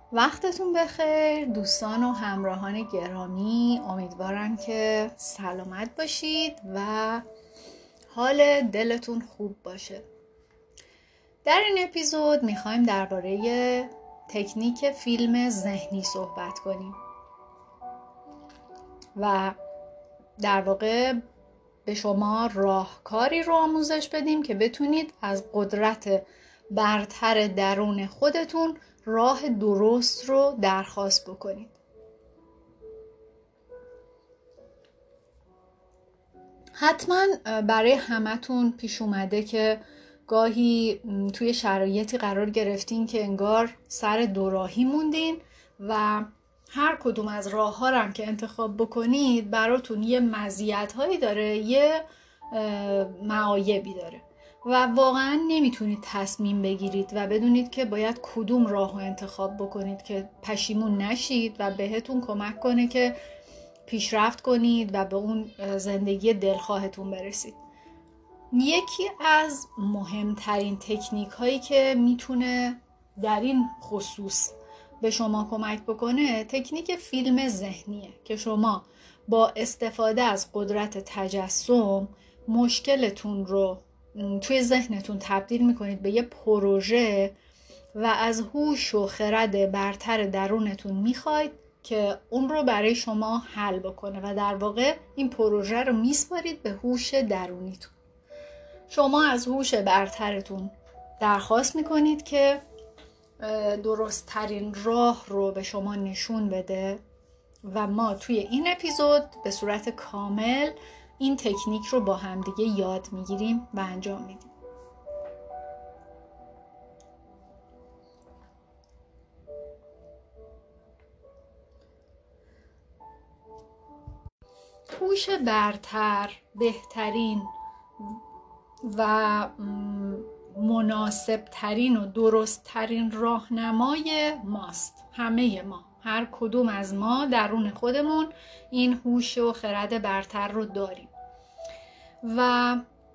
وقتتون بخیر دوستان و همراهان گرامی، امیدوارم که سلامت باشید و حال دلتون خوب باشه. در این اپیزود میخوایم درباره تکنیک فیلم ذهنی صحبت کنیم و در واقع به شما راهکاری رو آموزش بدیم که بتونید از قدرت برتر درون خودتون راه درست رو درخواست بکنید. حتما برای همتون پیش اومده که گاهی توی شرایطی قرار گرفتین که انگار سر دوراهی موندین و هر کدوم از راه ها رو هم که انتخاب بکنید براتون یه مزیت‌هایی داره، یه معایبی داره و واقعا نمیتونید تصمیم بگیرید و بدونید که باید کدوم راه رو انتخاب بکنید که پشیمون نشید و بهتون کمک کنه که پیشرفت کنید و به اون زندگی دلخواهتون برسید. یکی از مهمترین تکنیک هایی که میتونه در این خصوص به شما کمک بکنه تکنیک فیلم ذهنیه که شما با استفاده از قدرت تجسم مشکلتون رو توی ذهنتون تبدیل میکنید به یه پروژه و از هوش و خرد برتر درونتون میخواید که اون رو برای شما حل بکنه و در واقع این پروژه رو میسپارید به هوش درونیتون. شما از هوش برترتون درخواست میکنید که درست ترین راه رو به شما نشون بده و ما توی این اپیزود به صورت کامل این تکنیک رو با همدیگه یاد میگیریم و انجام میدیم. هوش برتر بهترین و مناسب ترین و درست ترین راهنمای ماست. همه ما، هر کدوم از ما درون خودمون این هوش و خرد برتر رو داریم و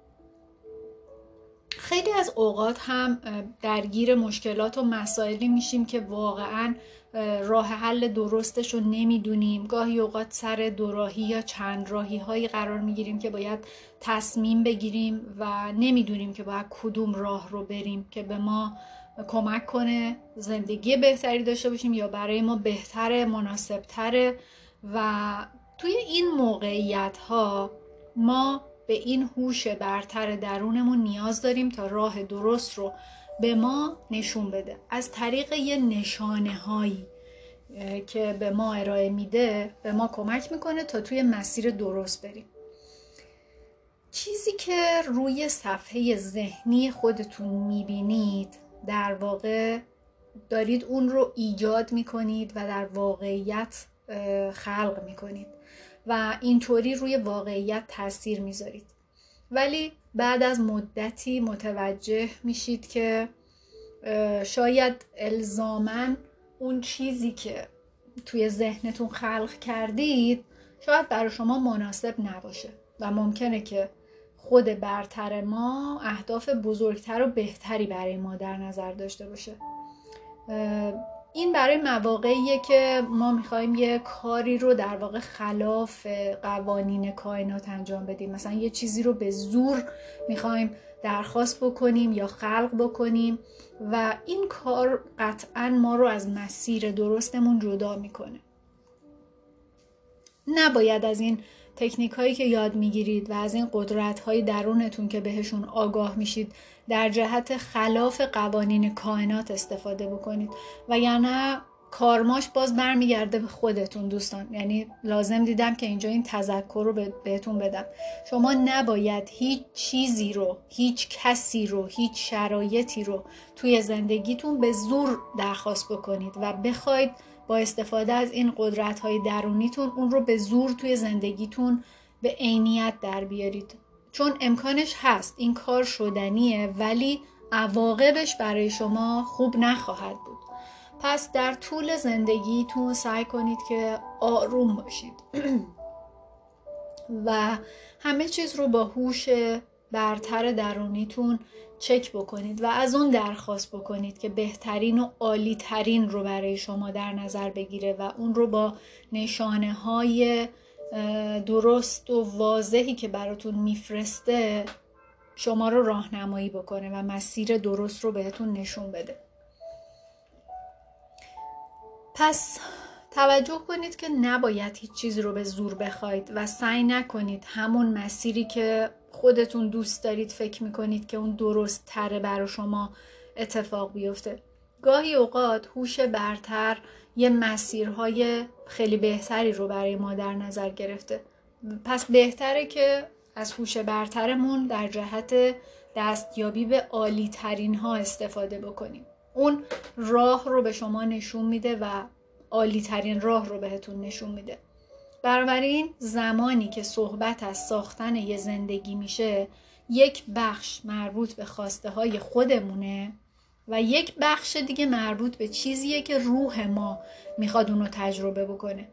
خیلی از اوقات هم درگیر مشکلات و مسائلی میشیم که واقعاً راه حل درستش رو نمیدونیم. گاهی اوقات سر دوراهی یا چند راهی هایی قرار میگیریم که باید تصمیم بگیریم و نمیدونیم که باید کدوم راه رو بریم که به ما کمک کنه زندگی بهتری داشته باشیم یا برای ما بهتره، مناسبتره. و توی این موقعیت ها ما به این هوش برتر درونمون نیاز داریم تا راه درست رو به ما نشون بده از طریق یه نشانه هایی که به ما ارائه میده، به ما کمک میکنه تا توی مسیر درست بریم. چیزی که روی صفحه ذهنی خودتون میبینید در واقع دارید اون رو ایجاد میکنید و در واقعیت خلق میکنید و اینطوری روی واقعیت تاثیر میذارید. ولی بعد از مدتی متوجه میشید که شاید الزاماً اون چیزی که توی ذهنتون خلق کردید شاید برای شما مناسب نباشه و ممکنه که خود برتر ما اهداف بزرگتر و بهتری برای ما در نظر داشته باشه. این برای مواقعیه که ما میخوایم یه کاری رو در واقع خلاف قوانین کائنات انجام بدیم. مثلا یه چیزی رو به زور میخوایم درخواست بکنیم یا خلق بکنیم و این کار قطعاً ما رو از مسیر درستمون جدا میکنه. نباید از این تکنیک هایی که یاد میگیرید و از این قدرت های درونتون که بهشون آگاه میشید در جهت خلاف قوانین کائنات استفاده بکنید و یعنی کارماش باز برمیگرده به خودتون دوستان. یعنی لازم دیدم که اینجا این تذکر رو بهتون بدم. شما نباید هیچ چیزی رو، هیچ کسی رو، هیچ شرایطی رو توی زندگیتون به زور درخواست بکنید و بخواید با استفاده از این قدرت‌های درونیتون اون رو به زور توی زندگیتون به عینیت در بیارید. چون امکانش هست، این کار شدنیه، ولی عواقبش برای شما خوب نخواهد بود. پس در طول زندگیتون سعی کنید که آروم باشید و همه چیز رو با هوش برتر درونیتون چک بکنید و از اون درخواست بکنید که بهترین و عالی ترین رو برای شما در نظر بگیره و اون رو با نشانه های درست و واضحی که براتون میفرسته شما رو راهنمایی بکنه و مسیر درست رو بهتون نشون بده. پس توجه کنید که نباید هیچ چیز رو به زور بخواید و سعی نکنید همون مسیری که خودتون دوست دارید فکر میکنید که اون درست تره برای شما اتفاق بیفته. گاهی اوقات هوش برتر یه مسیرهای خیلی بهتری رو برای ما در نظر گرفته. پس بهتره که از هوش برترمون در جهت دستیابی به عالی ترین ها استفاده بکنیم. اون راه رو به شما نشون میده و عالی ترین راه رو بهتون نشون میده. بنابراین زمانی که صحبت از ساختن یه زندگی میشه، یک بخش مربوط به خواسته های خودمونه و یک بخش دیگه مربوط به چیزیه که روح ما میخواد اونو تجربه بکنه.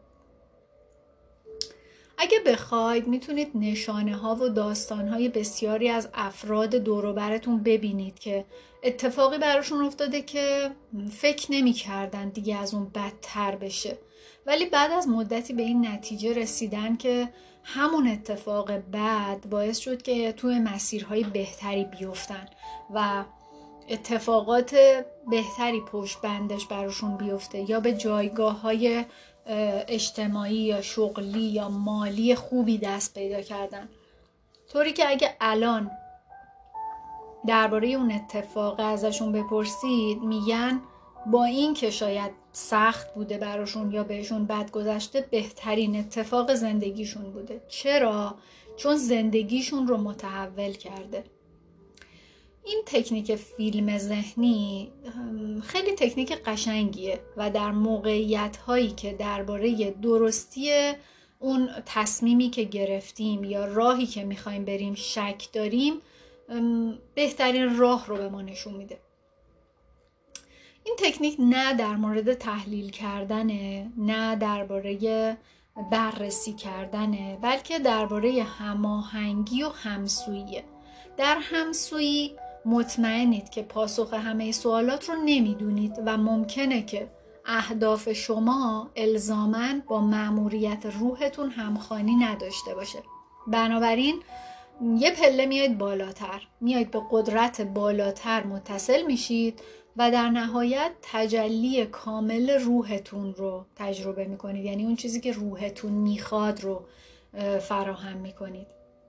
اگه بخواید میتونید نشانه ها و داستان های بسیاری از افراد دور و برتون ببینید که اتفاقی براشون افتاده که فکر نمی کردن دیگه از اون بدتر بشه، ولی بعد از مدتی به این نتیجه رسیدن که همون اتفاق بد باعث شد که توی مسیرهای بهتری بیفتن و اتفاقات بهتری پشت بندش براشون بیفته یا به جایگاه های اجتماعی یا شغلی یا مالی خوبی دست پیدا کردن. طوری که اگه الان درباره اون اتفاق ازشون بپرسید میگن با این که شاید سخت بوده براشون یا بهشون بد گذشته، بهترین اتفاق زندگیشون بوده. چرا؟ چون زندگیشون رو متحول کرده. این تکنیک فیلم ذهنی خیلی تکنیک قشنگیه و در موقعیت هایی که درباره درستی اون تصمیمی که گرفتیم یا راهی که میخوایم بریم شک داریم، بهترین راه رو به ما نشون میده. این تکنیک نه در مورد تحلیل کردنه، نه درباره بررسی کردنه، بلکه درباره هماهنگی و همسوییه. در همسویی مطمئنید که پاسخ همه سوالات رو نمیدونید و ممکنه که اهداف شما الزاماً با مأموریت روحتون همخوانی نداشته باشه. بنابراین یه پله میاید بالاتر، میاید به قدرت بالاتر متصل میشید و در نهایت تجلی کامل روحتون رو تجربه میکنید، یعنی اون چیزی که روحتون میخواد رو فراهم میکنید.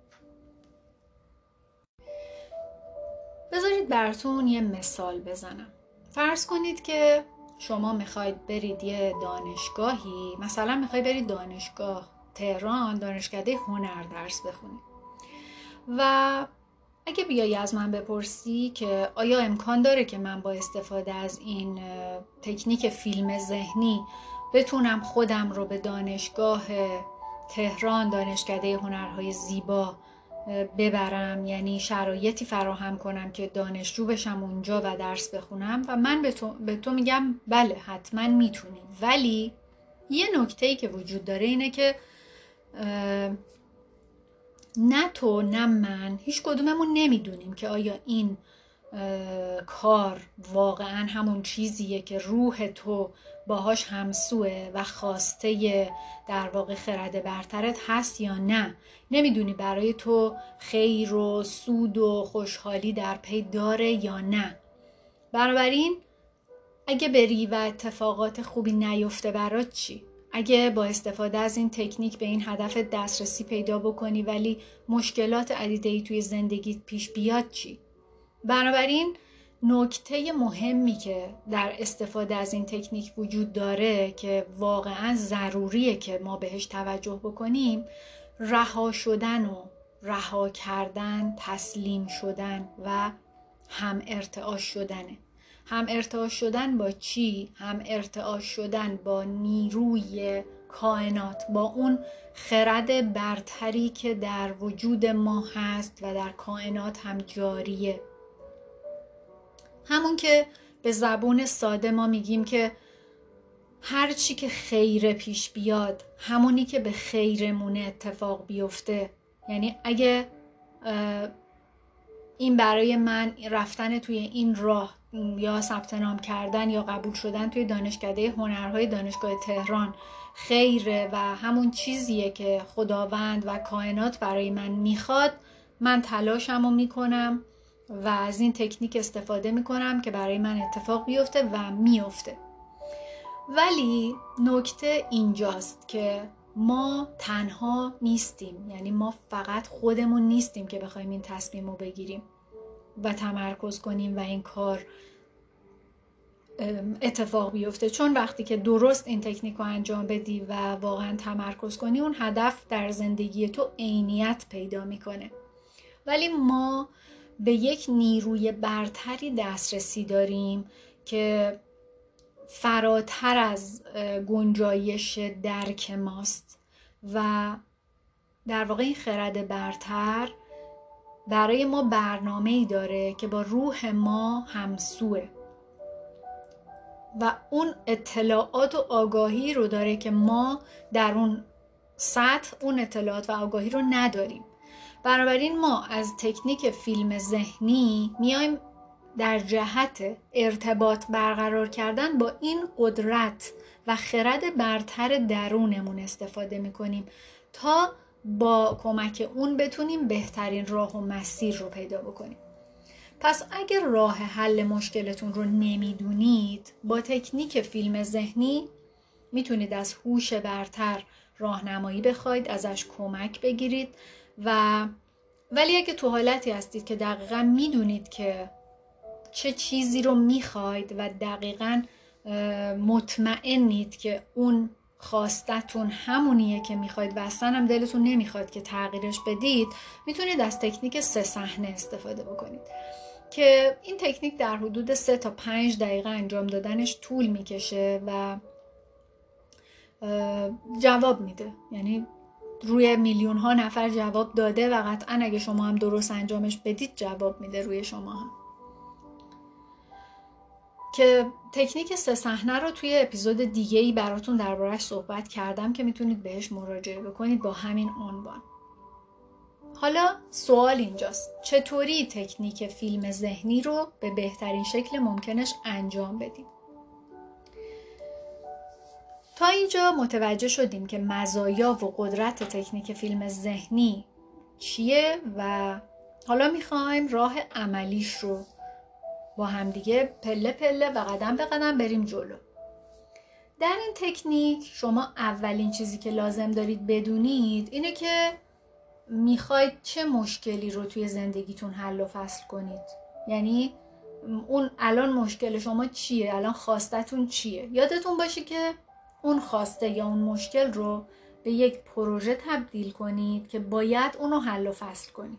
بذارید براتون یه مثال بزنم. فرض کنید که شما میخواید برید یه دانشگاهی، مثلا میخواید برید دانشگاه تهران، دانشکده هنر درس بخونید و اگه بیایی از من بپرسی که آیا امکان داره که من با استفاده از این تکنیک فیلم ذهنی بتونم خودم رو به دانشگاه تهران، دانشکده هنرهای زیبا ببرم، یعنی شرایطی فراهم کنم که دانشجو بشم اونجا و درس بخونم، و من به تو میگم بله حتما میتونی. ولی یه نکته‌ای که وجود داره اینه که نه تو نه من هیچ کدوممون نمیدونیم که آیا این کار واقعا همون چیزیه که روح تو باهاش همسوه و خواسته در واقع خرد برترت هست یا نه. نمیدونی برای تو خیر و سود و خوشحالی در پی داره یا نه. بنابراین اگه بری و اتفاقات خوبی نیفته برات چی؟ اگه با استفاده از این تکنیک به این هدف دسترسی پیدا بکنی ولی مشکلات عدیده‌ای توی زندگیت پیش بیاد چی؟ بنابراین نکته مهمی که در استفاده از این تکنیک وجود داره که واقعا ضروریه که ما بهش توجه بکنیم، رها شدن و رها کردن، تسلیم شدن و هم ارتعاش شدنه. هم ارتعاش شدن با چی؟ هم ارتعاش شدن با نیروی کائنات، با اون خرد برتری که در وجود ما هست و در کائنات هم جاریه. همون که به زبون ساده ما میگیم که هر چی که خیر پیش بیاد همونی که به خیرمونه اتفاق بیفته. یعنی اگه این برای من رفتن توی این راه یا ثبت نام کردن یا قبول شدن توی دانشکده هنرهای دانشگاه تهران خیره و همون چیزیه که خداوند و کائنات برای من میخواد، من تلاشمو میکنم و از این تکنیک استفاده میکنم که برای من اتفاق بیفته و میفته. ولی نکته اینجاست که ما تنها نیستیم، یعنی ما فقط خودمون نیستیم که بخوایم این تصمیم رو بگیریم و تمرکز کنیم و این کار اتفاق بیفته. چون وقتی که درست این تکنیک رو انجام بدی و واقعا تمرکز کنی، اون هدف در زندگی تو عینیت پیدا میکنه. ولی ما به یک نیروی برتری دسترسی داریم که فراتر از گنجایش درک ماست و در واقع این خرد برتر برای ما برنامه‌ای داره که با روح ما همسوه و اون اطلاعات و آگاهی رو داره که ما در اون سطح اون اطلاعات و آگاهی رو نداریم. بنابراین ما از تکنیک فیلم ذهنی میایم در جهت ارتباط برقرار کردن با این قدرت و خرد برتر درونمون استفاده میکنیم تا با کمک اون بتونیم بهترین راه و مسیر رو پیدا بکنیم. پس اگر راه حل مشکلتون رو نمیدونید، با تکنیک فیلم ذهنی میتونید از هوش برتر راهنمایی بخواید، ازش کمک بگیرید ولی اگه تو حالتی هستید که دقیقاً میدونید که چه چیزی رو میخواید و دقیقاً مطمئنید که اون خواستتون همونیه که میخواید و اصلا هم دلتون نمیخواد که تغییرش بدید، میتونید از تکنیک 3 صحنه استفاده بکنید که این تکنیک در حدود 3 تا 5 دقیقه انجام دادنش طول میکشه و جواب میده. یعنی روی میلیون ها نفر جواب داده و قطعا اگه شما هم درست انجامش بدید جواب میده روی شما هم. که تکنیک 3 صحنه رو توی اپیزود دیگه‌ای براتون درباره‌اش صحبت کردم که میتونید بهش مراجعه بکنید با همین عنوان. حالا سوال اینجاست، چطوری تکنیک فیلم ذهنی رو به بهترین شکل ممکنش انجام بدیم؟ تا اینجا متوجه شدیم که مزایا و قدرت تکنیک فیلم ذهنی چیه و حالا میخوایم راه عملیش رو با همدیگه پله پله و قدم به قدم بریم جلو. در این تکنیک شما اولین چیزی که لازم دارید بدونید اینه که میخواید چه مشکلی رو توی زندگیتون حل و فصل کنید. یعنی اون الان مشکل شما چیه؟ الان خواستتون چیه؟ یادتون باشه که اون خواسته یا اون مشکل رو به یک پروژه تبدیل کنید که باید اونو حل و فصل کنید.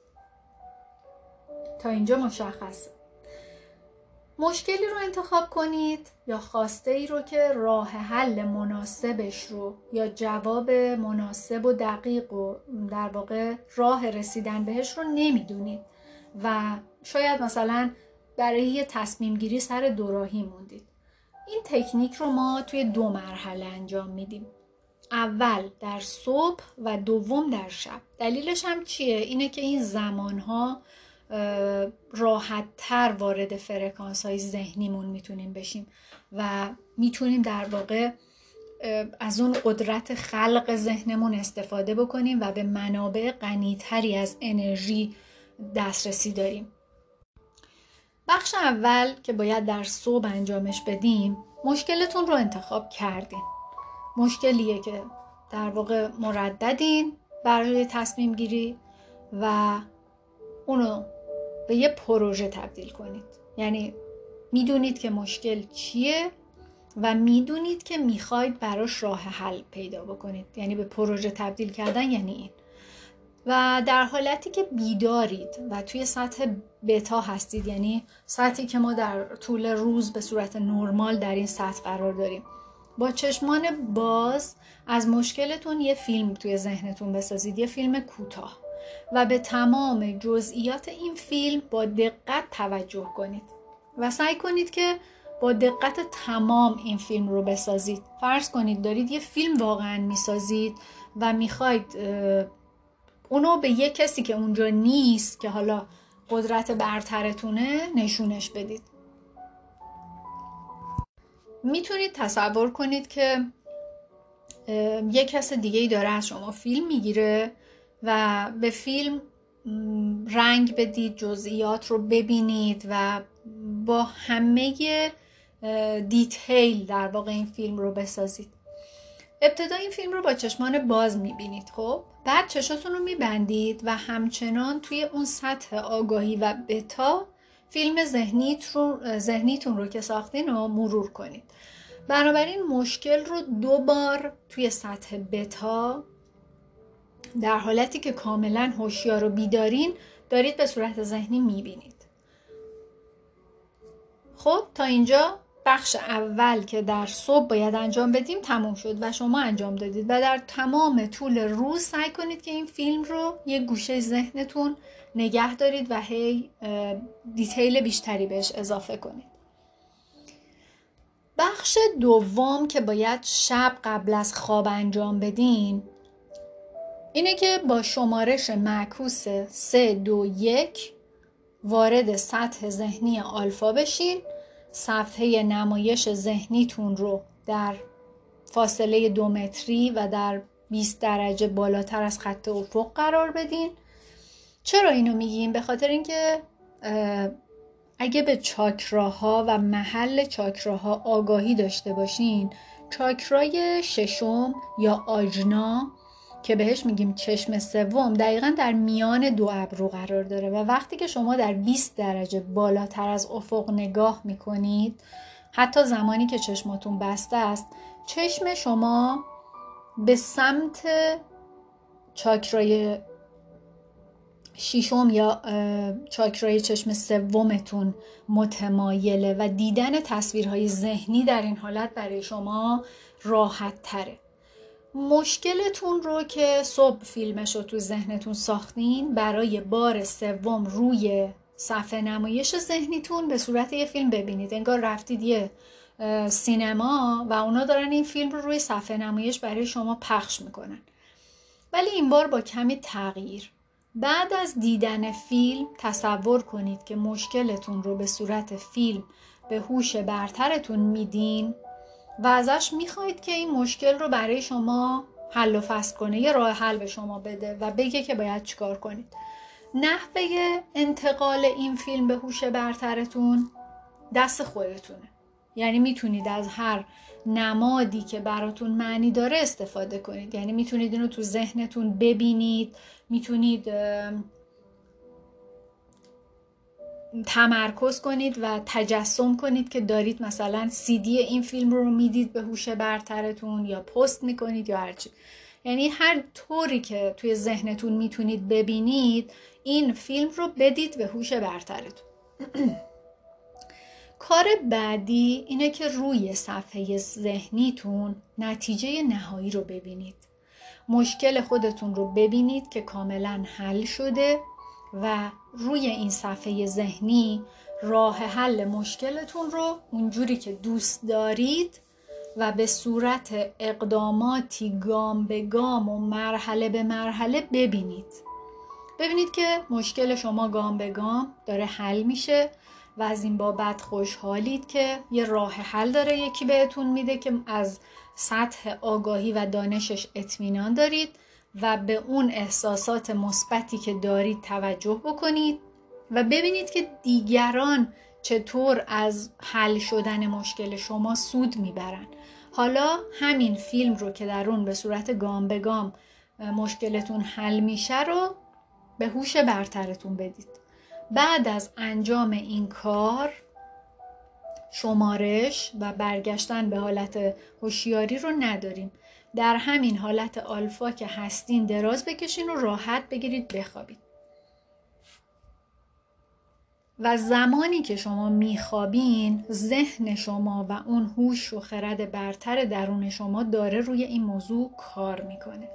تا اینجا مشخصه. مشکلی رو انتخاب کنید یا خواسته ای رو که راه حل مناسبش رو یا جواب مناسب و دقیق و در واقع راه رسیدن بهش رو نمیدونید و شاید مثلا برای یه تصمیم گیری سر دوراهی موندید. این تکنیک رو ما توی 2 مرحله انجام میدیم. اول در صبح و دوم در شب. دلیلش هم چیه؟ اینه که این زمانها راحت تر وارد فرکانس های ذهنیمون میتونیم بشیم و میتونیم در واقع از اون قدرت خلق ذهنمون استفاده بکنیم و به منابع غنی‌تری از انرژی دسترسی داریم. بخش اول که باید در صبح انجامش بدیم، مشکلتون رو انتخاب کردین. مشکلیه که در واقع مرددین برای تصمیم گیری و اونو به یه پروژه تبدیل کنید. یعنی میدونید که مشکل چیه و میدونید که میخواید براش راه حل پیدا بکنید. یعنی به پروژه تبدیل کردن یعنی این. و در حالتی که بیدارید و توی سطح بتا هستید، یعنی سطحی که ما در طول روز به صورت نرمال در این سطح قرار داریم، با چشمان باز از مشکلتون یه فیلم توی ذهنتون بسازید، یه فیلم کوتاه، و به تمام جزئیات این فیلم با دقت توجه کنید و سعی کنید که با دقت تمام این فیلم رو بسازید. فرض کنید دارید یه فیلم واقعا میسازید و میخواید اونو به یه کسی که اونجا نیست، که حالا قدرت برترتونه نشونش بدید. میتونید تصور کنید که یک کس دیگه‌ای داره از شما فیلم میگیره و به فیلم رنگ بدید، جزئیات رو ببینید و با همه دیتیل در واقع این فیلم رو بسازید. ابتدا این فیلم رو با چشمان باز میبینید، خب بعد چشاتون رو میبندید و همچنان توی اون سطح آگاهی و بتا فیلم ذهنیتون رو که ساختین رو مرور کنید. بنابراین مشکل رو 2 بار توی سطح بتا در حالتی که کاملا هوشیار و بیدارین دارید به صورت ذهنی میبینید. خب تا اینجا بخش اول که در صبح باید انجام بدیم تموم شد و شما انجام دادید و در تمام طول روز سعی کنید که این فیلم رو یک گوشه ذهنتون نگه دارید و هی دیتیل بیشتری بهش اضافه کنید. بخش دوم که باید شب قبل از خواب انجام بدین اینه که با شمارش معکوس 3 2 1 وارد سطح ذهنی آلفا بشین. صفحه نمایش ذهنیتون رو در فاصله 2 متری و در 20 درجه بالاتر از خط افق قرار بدین. چرا اینو میگیم؟ به خاطر اینکه اگه به چاکراها و محل چاکراها آگاهی داشته باشین، چاکرای ششم یا آجنا که بهش میگیم چشم سوم دقیقاً در میان 2 ابرو قرار داره و وقتی که شما در 20 درجه بالاتر از افق نگاه میکنید، حتی زمانی که چشماتون بسته است، چشم شما به سمت چاکرای ششم یا چاکرای چشم سومتون متمایله و دیدن تصویرهای ذهنی در این حالت برای شما راحت تره. مشکلتون رو که صبح فیلمش رو تو ذهنتون ساختین، برای بار سوم روی صفحه نمایش ذهنیتون به صورت یه فیلم ببینید. انگار رفتید یه سینما و اونا دارن این فیلم رو روی صفحه نمایش برای شما پخش میکنن، ولی این بار با کمی تغییر. بعد از دیدن فیلم تصور کنید که مشکلتون رو به صورت فیلم به هوش برترتون میدین و ازش میخواید که این مشکل رو برای شما حل و فصل کنه، یه راه حل به شما بده و بگه که باید چیکار کنید. نحوه انتقال این فیلم به هوش برترتون دست خودتونه. یعنی میتونید از هر نمادی که براتون معنی داره استفاده کنید. یعنی میتونید اینو تو ذهنتون ببینید، میتونید تمرکز کنید و تجسم کنید که دارید مثلا CD این فیلم رو میدید به هوش برترتون یا پست میکنید یا هرچی. یعنی هر طوری که توی ذهنتون میتونید ببینید این فیلم رو بدید به هوش برترتون. کار بعدی اینه که روی صفحه ذهنیتون نتیجه نهایی رو ببینید. مشکل خودتون رو ببینید که کاملا حل شده و روی این صفحه ذهنی راه حل مشکلتون رو اونجوری که دوست دارید و به صورت اقداماتی گام به گام و مرحله به مرحله ببینید. ببینید که مشکل شما گام به گام داره حل میشه و از این بابت خوشحالید که یه راه حل داره یکی بهتون میده که از سطح آگاهی و دانشش اطمینان دارید و به اون احساسات مثبتی که دارید توجه بکنید و ببینید که دیگران چطور از حل شدن مشکل شما سود میبرن. حالا همین فیلم رو که در اون به صورت گام به گام مشکلتون حل میشه رو به هوش برترتون بدید. بعد از انجام این کار شمارش و برگشتن به حالت هوشیاری رو نداریم. در همین حالت آلفا که هستین دراز بکشین و راحت بگیرید بخوابید. و زمانی که شما میخوابین ذهن شما و اون هوش و خرد برتر درون شما داره روی این موضوع کار میکنه.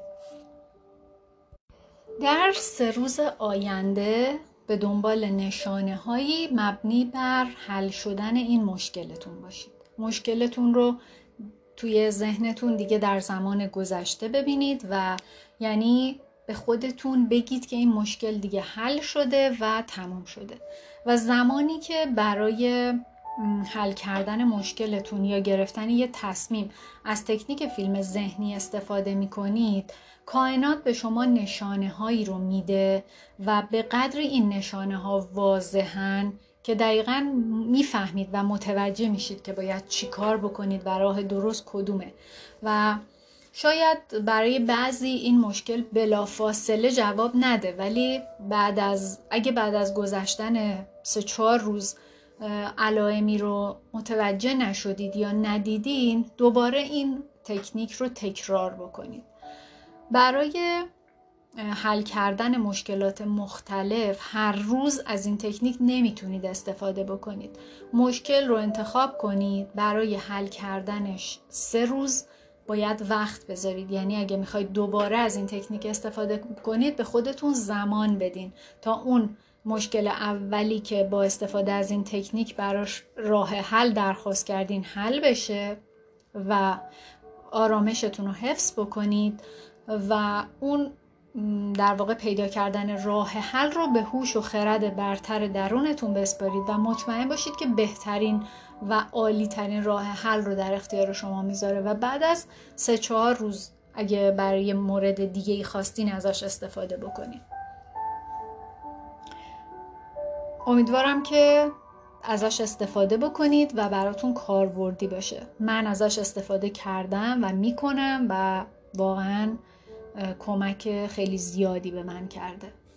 در 3 روز آینده به دنبال نشانه‌هایی مبنی بر حل شدن این مشکلتون باشید. مشکلتون رو توی ذهنتون دیگه در زمان گذشته ببینید و یعنی به خودتون بگید که این مشکل دیگه حل شده و تموم شده. و زمانی که برای حل کردن مشکلتون یا گرفتن یه تصمیم از تکنیک فیلم ذهنی استفاده میکنید، کائنات به شما نشانه هایی رو میده و به قدر این نشانه ها واضحن که دقیقاً میفهمید و متوجه میشید که باید چی کار بکنید و راه درست کدومه. و شاید برای بعضی این مشکل بلافاصله جواب نده، ولی اگه بعد از گذشتن 3-4 روز علائمی رو متوجه نشدید یا ندیدین، دوباره این تکنیک رو تکرار بکنید. برای حل کردن مشکلات مختلف هر روز از این تکنیک نمیتونید استفاده بکنید. مشکل رو انتخاب کنید، برای حل کردنش 3 روز باید وقت بذارید. یعنی اگه میخواید دوباره از این تکنیک استفاده کنید، به خودتون زمان بدین تا اون مشکل اولی که با استفاده از این تکنیک براش راه حل درخواست کردین حل بشه و آرامشتون رو حفظ بکنید و اون در واقع پیدا کردن راه حل رو به هوش و خرد برتر درونتون بسپارید و مطمئن باشید که بهترین و عالی ترین راه حل رو در اختیار شما میذاره و بعد از 3-4 روز اگه برای مورد دیگه‌ای خواستین ازش استفاده بکنید. امیدوارم که ازش استفاده بکنید و براتون کاربردی باشه. من ازش استفاده کردم و میکنم و واقعاً کمک خیلی زیادی به من کرده.